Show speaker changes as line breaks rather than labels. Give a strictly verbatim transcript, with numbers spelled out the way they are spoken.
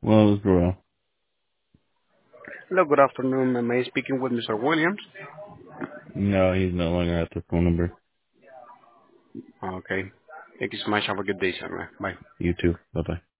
Well, it's Joel.
Hello, good afternoon. Am I speaking with Mister Williams?
No, he's no longer at the phone number.
Okay. Thank you so much. Have a good day, sir. Bye.
You too. Bye bye.